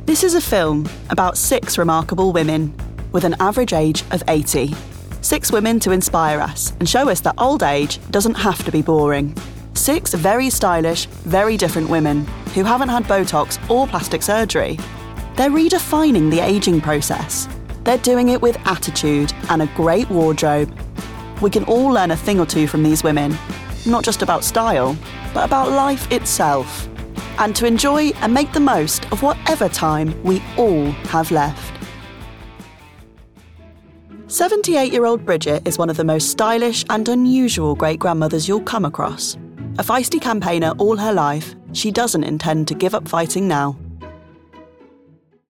This is a film about 6 remarkable women with an average age of 80. 6 women to inspire us and show us that old age doesn't have to be boring. 6 very stylish, very different women who haven't had Botox or plastic surgery. They're redefining the ageing process. They're doing it with attitude and a great wardrobe. We can all learn a thing or two from these women, not just about style, but about life itself, and to enjoy and make the most of whatever time we all have left. 78-year-old Bridget is one of the most stylish and unusual great-grandmothers you'll come across. A feisty campaigner all her life, she doesn't intend to give up fighting now.